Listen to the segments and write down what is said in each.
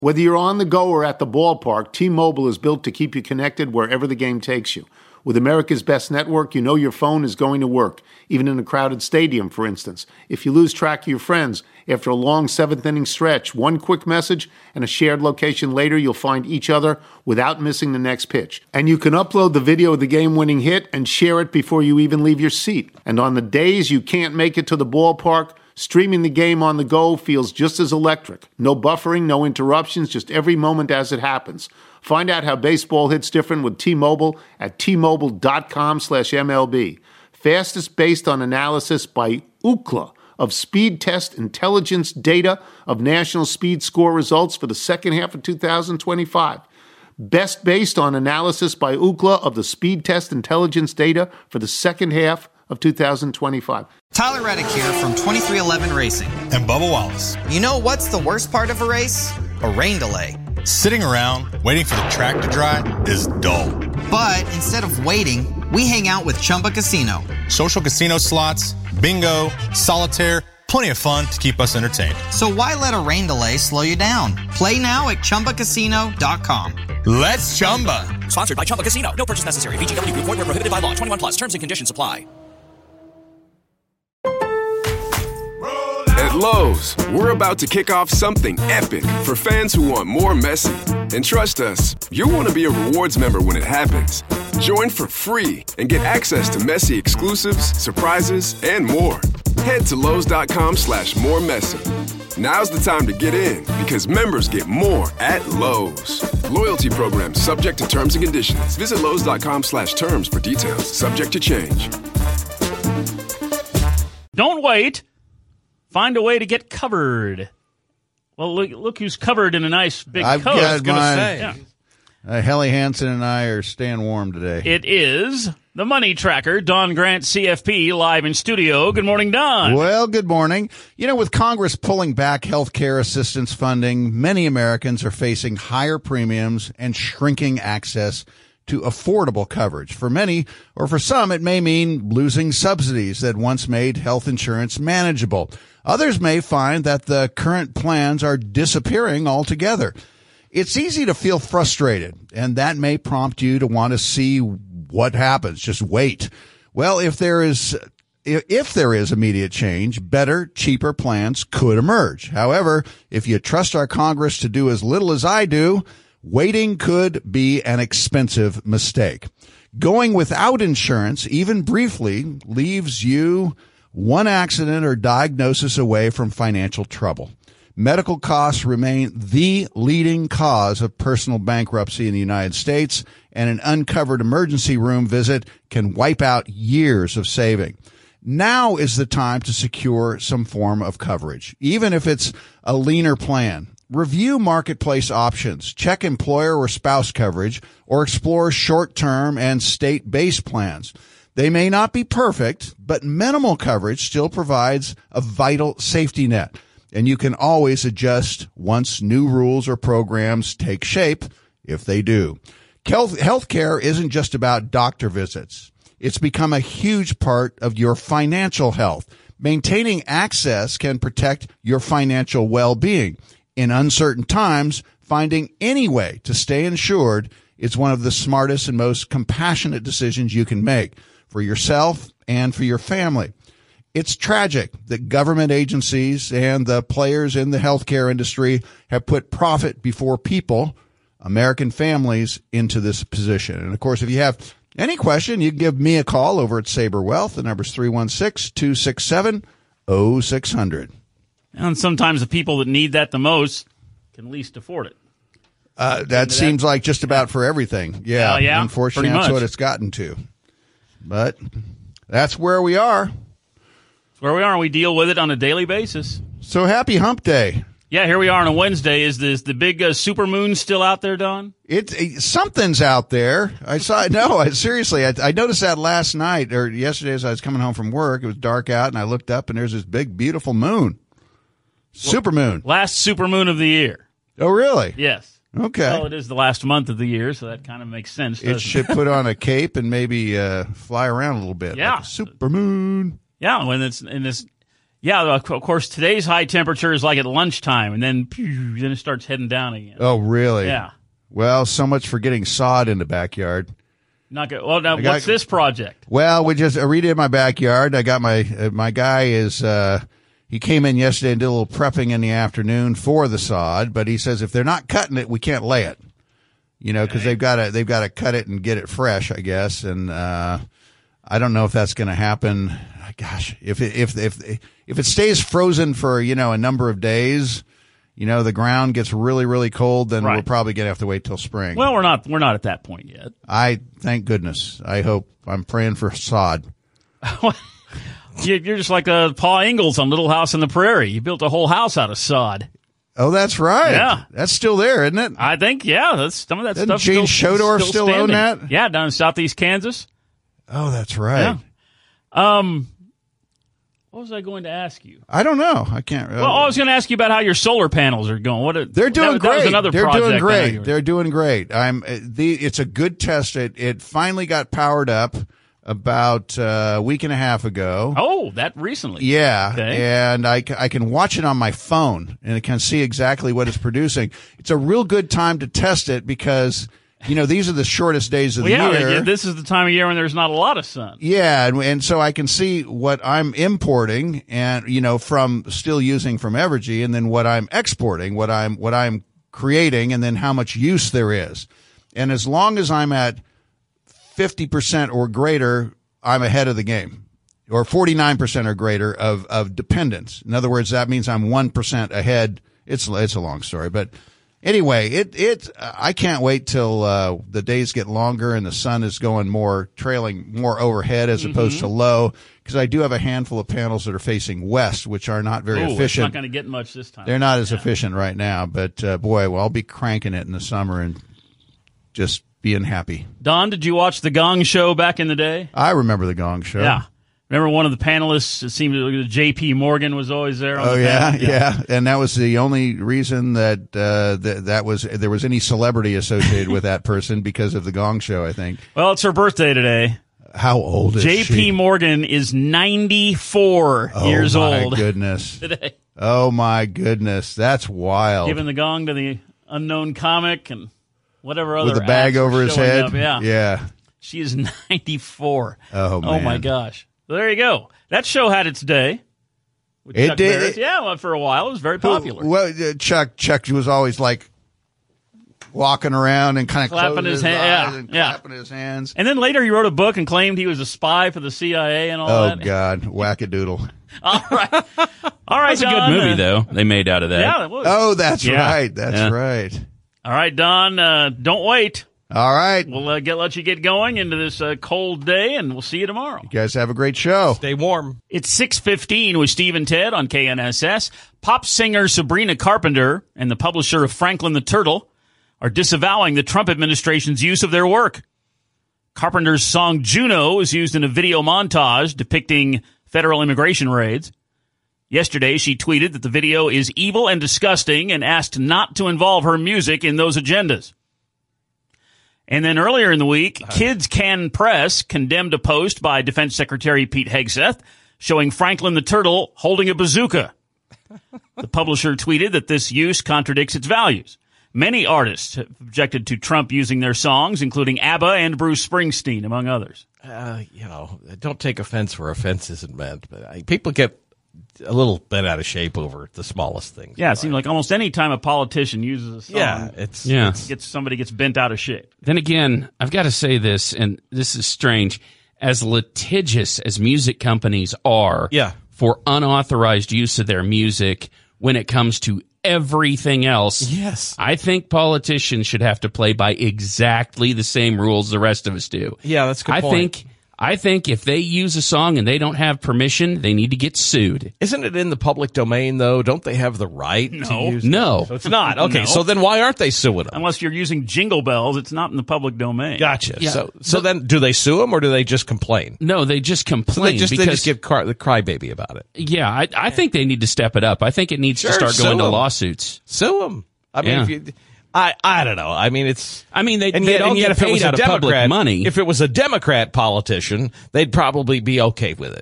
Whether you're on the go or at the ballpark, T-Mobile is built to keep you connected wherever the game takes you. With America's best network, you know your phone is going to work, even in a crowded stadium, for instance. If you lose track of your friends, after a long seventh-inning stretch, one quick message and a shared location later, you'll find each other without missing the next pitch. And you can upload the video of the game-winning hit and share it before you even leave your seat. And on the days you can't make it to the ballpark, streaming the game on the go feels just as electric. No buffering, no interruptions, just every moment as it happens. Find out how baseball hits different with T-Mobile at T-Mobile.com/MLB. Fastest based on analysis by Ookla of Speed Test Intelligence data of national speed score results for the second half of 2025. Best based on analysis by Ookla of the Speed Test Intelligence data for the second half of 2025. Tyler Reddick here from 2311 Racing. And Bubba Wallace. You know what's the worst part of a race? A rain delay. Sitting around waiting for the track to dry is dull. But instead of waiting, we hang out with Chumba Casino. Social casino slots, bingo, solitaire, plenty of fun to keep us entertained. So why let a rain delay slow you down? Play now at ChumbaCasino.com. Let's Chumba. Sponsored by Chumba Casino. No purchase necessary. VGW Group. Void where prohibited by law. 21 plus. Terms and conditions apply. At Lowe's, we're about to kick off something epic for fans who want more Messi. And trust us, you'll want to be a rewards member when it happens. Join for free and get access to Messi exclusives, surprises, and more. Head to Lowe's.com/moremessy. Now's the time to get in because members get more at Lowe's. Loyalty program subject to terms and conditions. Visit Lowe's.com/terms for details. Subject to change. Don't wait. Find a way to get covered. Well, look who's covered in a nice big coat. I was going to say. Yeah. Helly Hansen and I are staying warm today. It is the Money Tracker, Don Grant, CFP, live in studio. Good morning, Don. Well, good morning. You know, with Congress pulling back health care assistance funding, many Americans are facing higher premiums and shrinking access to affordable coverage. For many, or for some, it may mean losing subsidies that once made health insurance manageable. Others may find that the current plans are disappearing altogether. It's easy to feel frustrated, and that may prompt you to want to see what happens. Just wait. Well, if there is immediate change, better, cheaper plans could emerge. However, if you trust our Congress to do as little as I do, waiting could be an expensive mistake. Going without insurance, even briefly, leaves you one accident or diagnosis away from financial trouble. Medical costs remain the leading cause of personal bankruptcy in the United States, and an uncovered emergency room visit can wipe out years of saving. Now is the time to secure some form of coverage, even if it's a leaner plan. Review marketplace options, check employer or spouse coverage, or explore short-term and state-based plans. They may not be perfect, but minimal coverage still provides a vital safety net, and you can always adjust once new rules or programs take shape, if they do. Healthcare isn't just about doctor visits. It's become a huge part of your financial health. Maintaining access can protect your financial well-being. In uncertain times, finding any way to stay insured is one of the smartest and most compassionate decisions you can make for yourself and for your family. It's tragic that government agencies and the players in the healthcare industry have put profit before people, American families, into this position. And, of course, if you have any question, you can give me a call over at Sabre Wealth. The number's 316-267-0600. And sometimes the people that need that the most can least afford it. That seems like just about for everything. Yeah, yeah, unfortunately, that's what it's gotten to. But that's where we are. That's where we are, and we deal with it on a daily basis. So happy Hump Day. Yeah, here we are on a Wednesday. Is the big supermoon still out there, Don? Something's out there. Seriously, I noticed that last night or yesterday as I was coming home from work. It was dark out, and I looked up, and there's this big, beautiful moon. Supermoon. Last supermoon of the year. Oh, really? Yes. Okay. Well, it is the last month of the year, so that kind of makes sense. It should put on a cape and maybe fly around a little bit. Yeah. Like a supermoon. Yeah, when it's in this, Yeah, of course, today's high temperature is like at lunchtime, and then it starts heading down again. Oh, really? Yeah. Well, so much for getting sod in the backyard. Not good. Well, now, what's this project? Well, we just redid my backyard. I got my guy is he came in yesterday and did a little prepping in the afternoon for the sod, but he says if they're not cutting it, we can't lay it. You know, because they've got to cut it and get it fresh, I guess. And I don't know if that's going to happen. Gosh, if it stays frozen for a number of days, the ground gets really, really cold, then we're probably going to have to wait till spring. Well, we're not at that point yet. Thank goodness. I'm praying for sod. You're just like Paul Ingalls on Little House on the Prairie. You built a whole house out of sod. Oh, that's right. Yeah. That's still there, isn't it? I think, yeah. That's some of that Doesn't stuff. Gene Shodor still own that? Yeah, down in southeast Kansas. Oh, that's right. Yeah. What was I going to ask you? I don't know. I can't. Well, I was going to ask you about how your solar panels are going. They're doing great. That was another They're project. Doing great. They're doing great. It's a good test. It finally got powered up about a week and a half ago. Oh, that recently. Yeah. Okay. And I can watch it on my phone and I can see exactly what it's producing. It's a real good time to test it because, these are the shortest days of the year. This is the time of year when there's not a lot of sun. Yeah. And so I can see what I'm importing and, from still using from Evergy and then what I'm exporting, what I'm creating and then how much use there is. And as long as I'm at 50% or greater, I'm ahead of the game, or 49% or greater of dependence. In other words, that means I'm 1% ahead. It's a long story, but anyway, I can't wait till the days get longer and the sun is trailing more overhead as opposed to low, because I do have a handful of panels that are facing west, which are not very efficient. It's not going to get much this time. They're not as efficient right now, but I'll be cranking it in the summer and just being happy. Don, did you watch the Gong Show back in the day? I remember the Gong Show. Yeah. Remember one of the panelists, it seemed J.P. Morgan was always there on the panel? Yeah. Yeah. And that was the only reason that there was any celebrity associated with that person because of the Gong Show, I think. Well, it's her birthday today. How old is she? J.P. Morgan is 94 years old. Oh, my goodness. Today. Oh, my goodness. That's wild. Giving the gong to the unknown comic and whatever other with a bag over his head. Up. Yeah. She is 94. Oh, man. Oh, my gosh. So there you go. That show had its day. It did. Yeah, for a while. It was very popular. Well, Chuck was always like walking around and kind of clapping his hands and clapping his hands. And then later he wrote a book and claimed he was a spy for the CIA and all that. Oh, God. Wackadoodle. All right. All right, That's a good movie, though, they made out of that. Yeah, it was. Oh, that's right. That's right. All right, Don, don't wait. All right. We'll let you get going into this cold day, and we'll see you tomorrow. You guys have a great show. Stay warm. It's 6:15 with Steve and Ted on KNSS. Pop singer Sabrina Carpenter and the publisher of Franklin the Turtle are disavowing the Trump administration's use of their work. Carpenter's song Juno is used in a video montage depicting federal immigration raids. Yesterday, she tweeted that the video is evil and disgusting and asked not to involve her music in those agendas. And then earlier in the week, Kids Can Press condemned a post by Defense Secretary Pete Hegseth showing Franklin the Turtle holding a bazooka. The publisher tweeted that this use contradicts its values. Many artists have objected to Trump using their songs, including ABBA and Bruce Springsteen, among others. Don't take offense where offense isn't meant, but people get a little bit out of shape over the smallest things. Yeah, it seems like almost any time a politician uses a song, somebody gets bent out of shape. Then again, I've got to say this, and this is strange, as litigious as music companies are for unauthorized use of their music when it comes to everything else, yes, I think politicians should have to play by exactly the same rules the rest of us do. Yeah, that's a good point. I think if they use a song and they don't have permission, they need to get sued. Isn't it in the public domain, though? Don't they have the right to use it? No. So it's not. Okay, No. so then why aren't they suing them? Unless you're using Jingle Bells, it's not in the public domain. Gotcha. Yeah. So then do they sue them or do they just complain? No, they just complain. They just give the crybaby about it. Yeah, I think they need to step it up. I think it needs to start going to lawsuits. Sue them. I mean, Yeah. if you... I don't know. I mean, it's. I mean, they and don't yet get paid out of public money. If it was a Democrat politician, they'd probably be okay with it.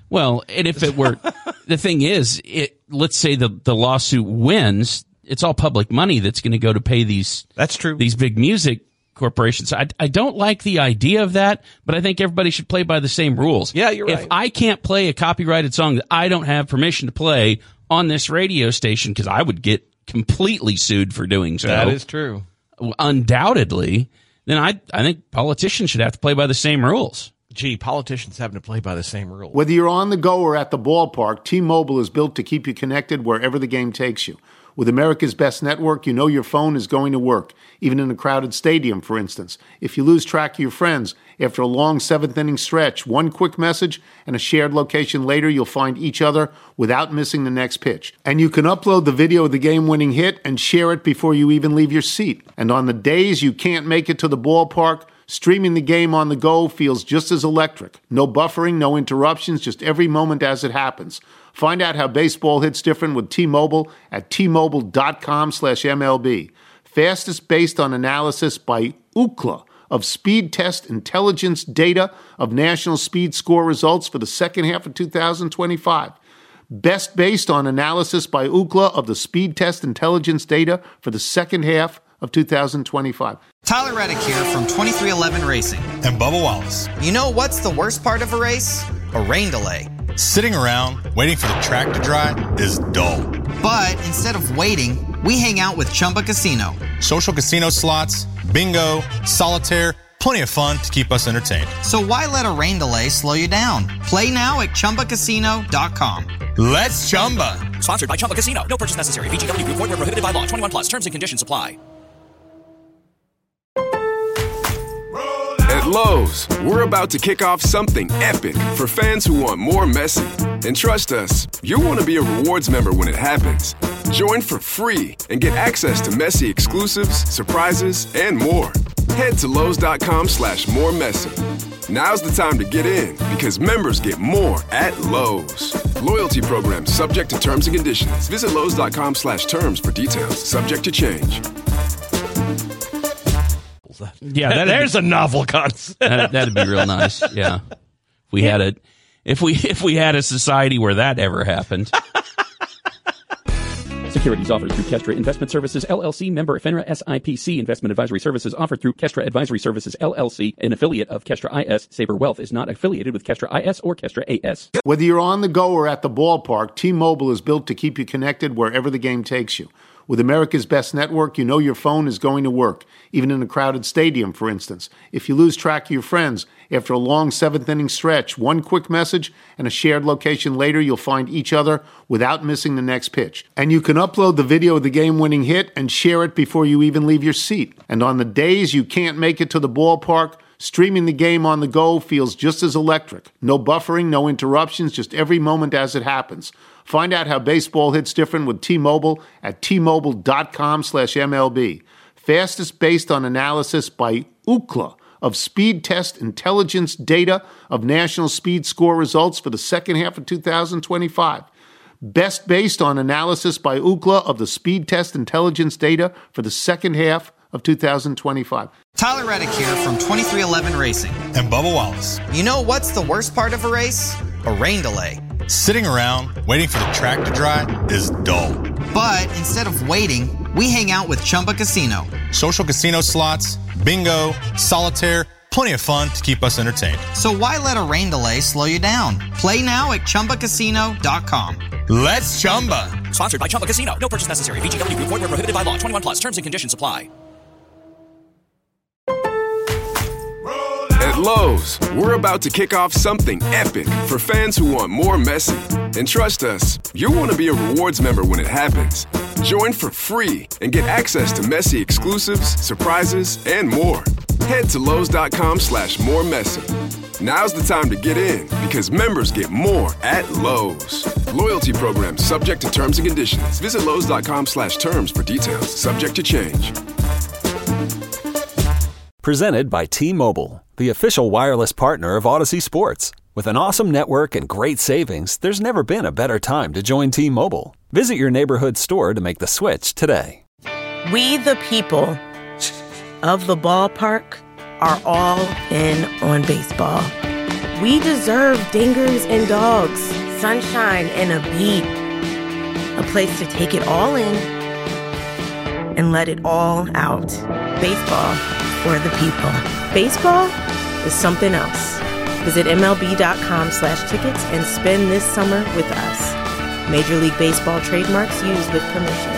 Well, and if it were, the thing is, let's say the lawsuit wins, it's all public money that's going to go to pay these. That's true. These big music corporations. I don't like the idea of that, but I think everybody should play by the same rules. Yeah, you're right. If I can't play a copyrighted song that I don't have permission to play on this radio station, because I would get completely sued for doing so. That is true. Undoubtedly, then I think politicians should have to play by the same rules. Gee, politicians having to play by the same rules. Whether you're on the go or at the ballpark, T-Mobile is built to keep you connected wherever the game takes you. With America's best network, you know your phone is going to work, even in a crowded stadium, for instance. If you lose track of your friends, after a long seventh-inning stretch, one quick message and a shared location later, you'll find each other without missing the next pitch. And you can upload the video of the game-winning hit and share it before you even leave your seat. And on the days you can't make it to the ballpark, streaming the game on the go feels just as electric. No buffering, no interruptions, just every moment as it happens. Find out how baseball hits different with T-Mobile at T-Mobile.com/MLB. Fastest based on analysis by Ookla of Speed Test Intelligence data of national speed score results for the second half of 2025. Best based on analysis by Ookla of the Speed Test Intelligence data for the second half of 2025. Tyler Reddick here from 2311 Racing. And Bubba Wallace. You know what's the worst part of a race? A rain delay. Sitting around waiting for the track to dry is dull. But instead of waiting, we hang out with Chumba Casino. Social casino slots, bingo, solitaire, plenty of fun to keep us entertained. So why let a rain delay slow you down? Play now at ChumbaCasino.com. Let's Chumba. Sponsored by Chumba Casino. No purchase necessary. VGW Group. Void where prohibited by law. 21 plus. Terms and conditions apply. At Lowe's, we're about to kick off something epic for fans who want more Messi. And trust us, you'll want to be a rewards member when it happens. Join for free and get access to Messi exclusives, surprises, and more. Head to Lowe's.com/moremessy. Now's the time to get in because members get more at Lowe's. Loyalty program subject to terms and conditions. Visit Lowe's.com/terms for details. Subject to change. Yeah, there's a novel concept. That'd be real nice. Yeah, if we had a society where that ever happened. Securities offered through Kestra Investment Services, LLC, member FINRA SIPC. Investment advisory services offered through Kestra Advisory Services, LLC, an affiliate of Kestra IS. Saber Wealth is not affiliated with Kestra IS or Kestra AS. Whether you're on the go or at the ballpark, T-Mobile is built to keep you connected wherever the game takes you. With America's best network, you know your phone is going to work, even in a crowded stadium, for instance. If you lose track of your friends, after a long seventh-inning stretch, one quick message and a shared location later, you'll find each other without missing the next pitch. And you can upload the video of the game-winning hit and share it before you even leave your seat. And on the days you can't make it to the ballpark, streaming the game on the go feels just as electric. No buffering, no interruptions, just every moment as it happens. Find out how baseball hits different with T-Mobile at T-Mobile.com/MLB. Fastest based on analysis by Ookla of Speed Test Intelligence data of national speed score results for the second half of 2025. Best based on analysis by Ookla of the Speed Test Intelligence data for the second half of 2025. Tyler Reddick here from 2311 Racing. And Bubba Wallace. You know what's the worst part of a race? A rain delay. Sitting around waiting for the track to dry is dull. But instead of waiting, we hang out with Chumba Casino. Social casino slots, bingo, solitaire, plenty of fun to keep us entertained. So why let a rain delay slow you down? Play now at ChumbaCasino.com. Let's Chumba. Sponsored by Chumba Casino. No purchase necessary. VGW Group. Void where prohibited by law. 21 plus. Terms and conditions apply. At Lowe's, we're about to kick off something epic for fans who want more Messi. And trust us, you'll want to be a rewards member when it happens. Join for free and get access to Messi exclusives, surprises, and more. Head to Lowe's.com/moremessy. Now's the time to get in because members get more at Lowe's. Loyalty program subject to terms and conditions. Visit Lowe's.com/terms for details. Subject to change. Presented by T-Mobile, the official wireless partner of Odyssey Sports. With an awesome network and great savings, there's never been a better time to join T-Mobile. Visit your neighborhood store to make the switch today. We, the people of the ballpark, are all in on baseball. We deserve dingers and dogs, sunshine and a beat. A place to take it all in and let it all out. Baseball for the people. Baseball is something else. Visit MLB.com/tickets and spend this summer with us. Major League Baseball trademarks used with permission.